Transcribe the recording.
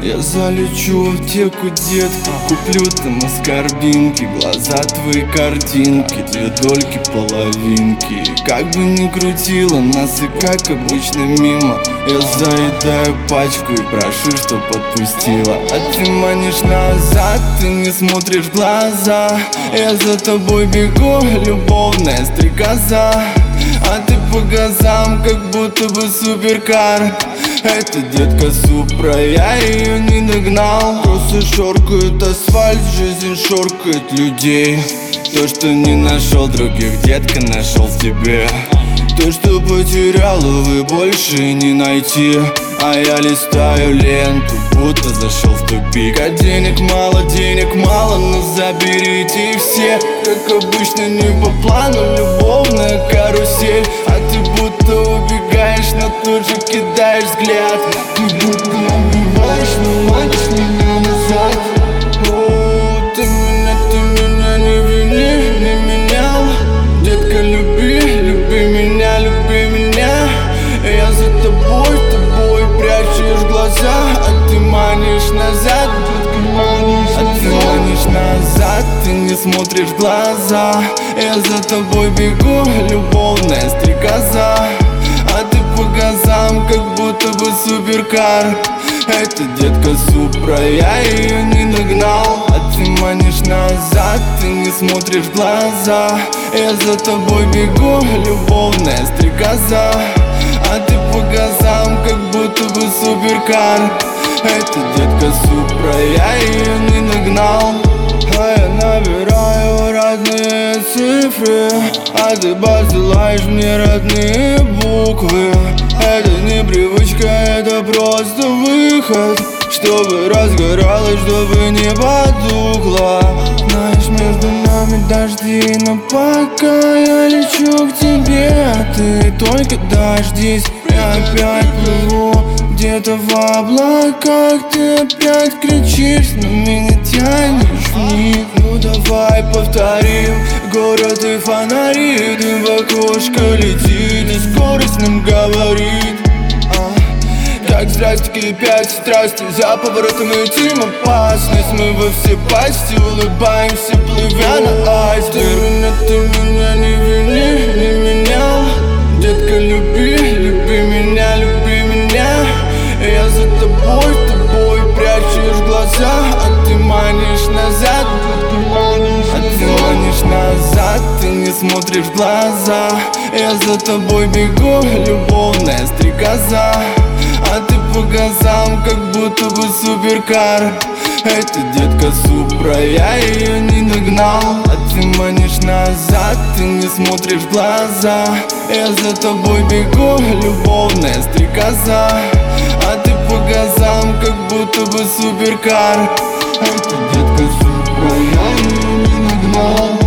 Я залечу в аптеку, детка, куплю там аскорбинки. Глаза твои картинки, две дольки, половинки. Как бы ни крутила нас и как обычно мимо, я заедаю пачку и прошу, чтоб отпустила. А ты манишь назад, ты не смотришь в глаза. Я за тобой бегу, любовная стрекоза. А ты по газам, как будто бы суперкар. Это детка Супра, я ее не догнал. Просто шоркает асфальт, жизнь шоркает людей. То, что не нашел других, детка, нашел в тебе. То, что потерял, увы, больше не найти. А я листаю ленту, будто зашел в тупик. А денег мало, но заберите все. Как обычно, не по плану, любовная карусель. А ты будто убегаешь, но тут же кидаешь взгляд. Ты будто убиваешь, но манишь меня назад. О, ты меня не вини, не менял. Детка, люби меня, люби меня. Я за тобой прячешь глаза. А ты манишь назад, ты не смотришь в глаза. Я за тобой бегу, любовная стрекоза. А ты по газам, как будто бы суперкар. Это детка Супра, я ее не догнал. А ты манишь назад, ты не смотришь в глаза. Я за тобой бегу, любовная стрекоза. А ты по газам, как будто бы суперкар. Это детка Супра, я ее не догнал. А я набираю родные цифры, а ты посылаешь мне родные буквы. Это не привычка, это просто выход, чтобы разгоралось, чтобы не потухло. Знаешь, между нами дожди, но пока я лечу к тебе, а ты только дождись. Я опять плыву где-то в облаках, ты опять кричишь, но меня тянешь вниз. Ну давай повторим, город и фонари, дым в окошко летит и скорость нам говорит. Как здрасте кипят страсти, за поворотом летим опасность. Мы во все пасти улыбаемся, плывя на айсберг. Ты меня не вини, не менял. Детка, люби меня, люби меня. Я за тобой прячешь глаза. А ты манишь назад, ты не смотришь в глаза. Я за тобой бегу, любовная стрекоза. А ты по газам, как будто бы суперкар. Это детка Супра, я ее не догнал. А ты манишь назад, ты не смотришь в глаза. Я за тобой бегу, любовная стрекоза. А ты по газам, как будто бы суперкар. Это детка Супра, я ее не догнал.